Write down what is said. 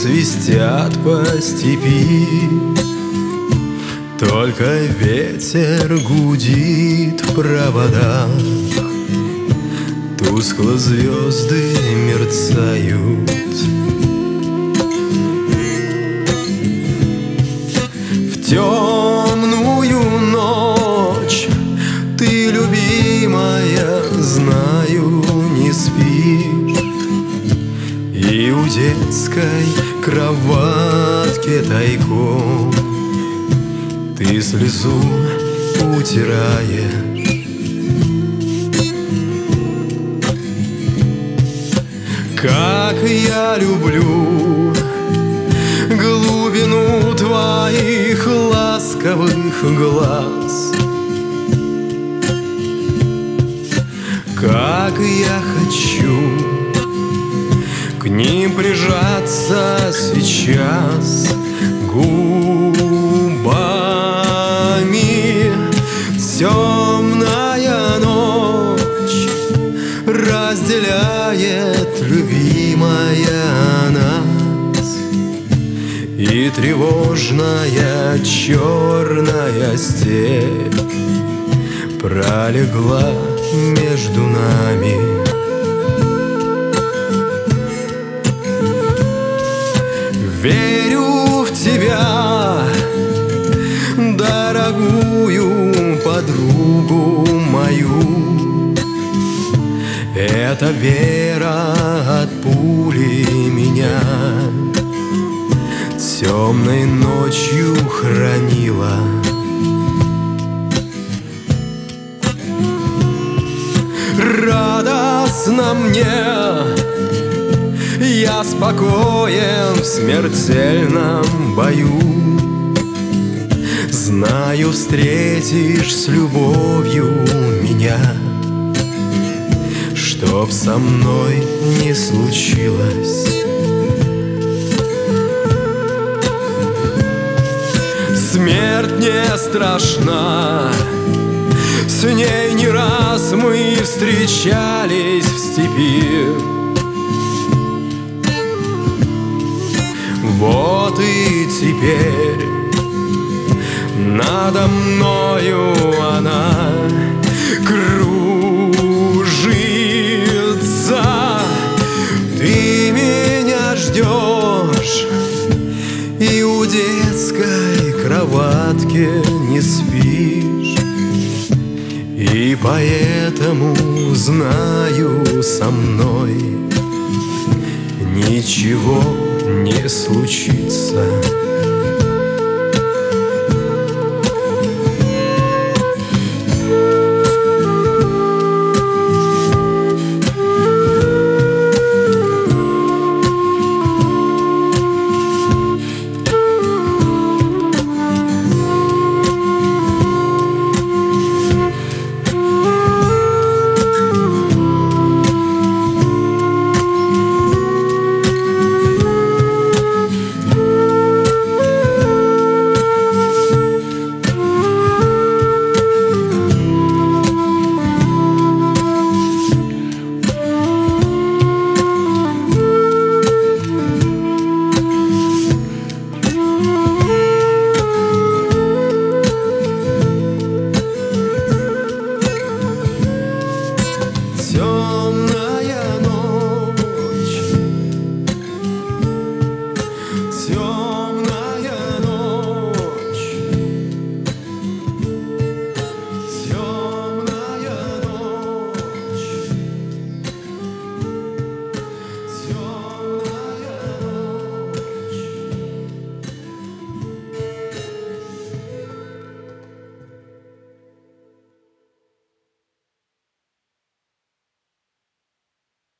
свистят по степи, только ветер гудит в проводах, тускло звезды мерцают. В темную ночь ты, любимая, знаю, не спишь, и у детской кроватки тайком ты слезу утираешь. Как я люблю глубину твоих ласковых глаз, как я хочу к ним прижаться сейчас губами. Темная ночь разделяет, любимая, нас, и тревожная черная степь пролегла между нами. Верю в тебя, дорогую подругу мою. Эта вера от пули меня темной ночью хранила. Радостно мне, я спокоен в смертельном бою. Знаю, встретишь с любовью меня, чтоб со мной не случилось. Смерть не страшна, с ней не раз мы встречались в степи. Вот и теперь надо мною она кружится. Ты меня ждешь, и у детской кроватки не спишь, и поэтому знаю, со мной ничего не случится.